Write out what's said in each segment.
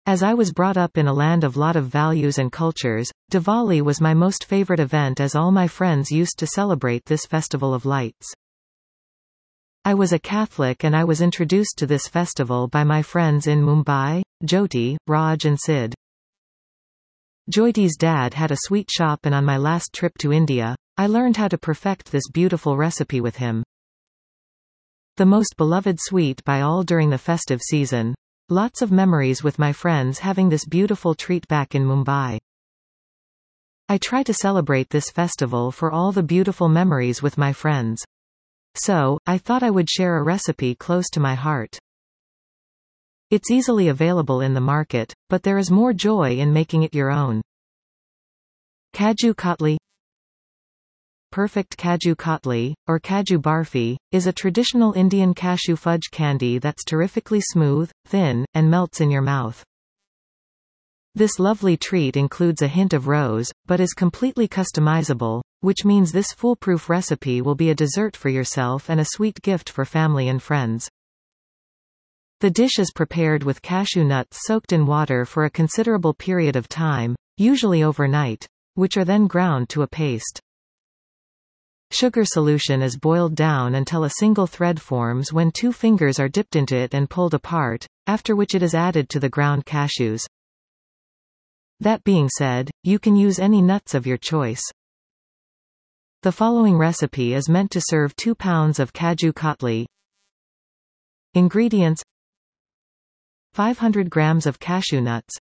As I was brought up in a land of lot of values and cultures, Diwali was my most favorite event as all my friends used to celebrate this festival of lights. I was a Catholic and I was introduced to this festival by my friends in Mumbai, Jyoti, Raj and Sid. Jyoti's dad had a sweet shop and on my last trip to India, I learned how to perfect this beautiful recipe with him. The most beloved sweet by all during the festive season. Lots of memories with my friends having this beautiful treat back in Mumbai. I try to celebrate this festival for all the beautiful memories with my friends. So, I thought I would share a recipe close to my heart. It's easily available in the market, but there is more joy in making it your own. Kaju Katli. Perfect Kaju Katli, or Kaju Barfi, is a traditional Indian cashew fudge candy that's terrifically smooth, thin, and melts in your mouth. This lovely treat includes a hint of rose, but is completely customizable, which means this foolproof recipe will be a dessert for yourself and a sweet gift for family and friends. The dish is prepared with cashew nuts soaked in water for a considerable period of time, usually overnight, which are then ground to a paste. Sugar solution is boiled down until a single thread forms when 2 fingers are dipped into it and pulled apart, after which it is added to the ground cashews. That being said, you can use any nuts of your choice. The following recipe is meant to serve 2 pounds of Kaju Katli. Ingredients: 500 grams of cashew nuts,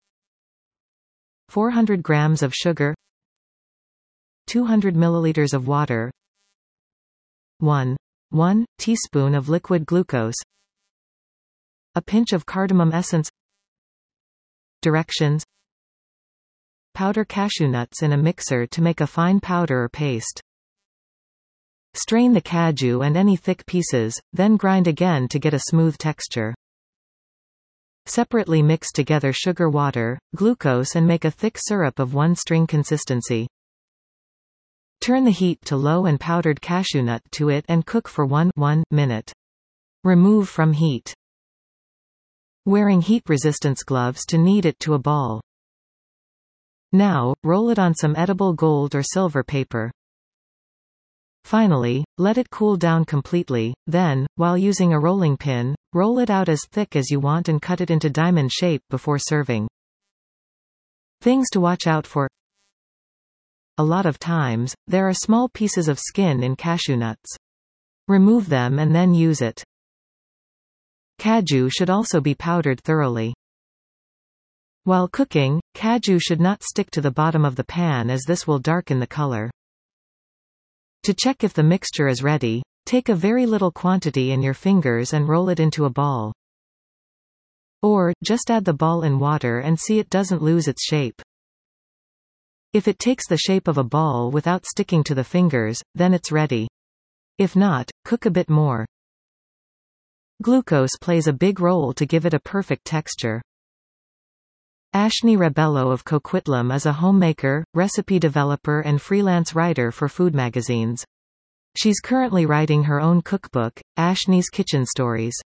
400 grams of sugar, 200 milliliters of water, 1 teaspoon of liquid glucose, a pinch of cardamom essence. Directions: powder cashew nuts in a mixer to make a fine powder or paste. Strain the kaju and any thick pieces, then grind again to get a smooth texture. Separately mix together sugar, water, glucose and make a thick syrup of 1-string consistency. Turn the heat to low and powdered cashew nut to it and cook for 1 minute. Remove from heat. Wearing heat resistance gloves to knead it to a ball. Now, roll it on some edible gold or silver paper. Finally, let it cool down completely, then, while using a rolling pin, roll it out as thick as you want and cut it into diamond shape before serving. Things to watch out for: a lot of times, there are small pieces of skin in cashew nuts. Remove them and then use it. Kaju should also be powdered thoroughly. While cooking, kaju should not stick to the bottom of the pan as this will darken the color. To check if the mixture is ready, take a very little quantity in your fingers and roll it into a ball. Or, just add the ball in water and see it doesn't lose its shape. If it takes the shape of a ball without sticking to the fingers, then it's ready. If not, cook a bit more. Glucose plays a big role to give it a perfect texture. Ashni Rebello of Coquitlam is a homemaker, recipe developer and freelance writer for food magazines. She's currently writing her own cookbook, Ashni's Kitchen Stories.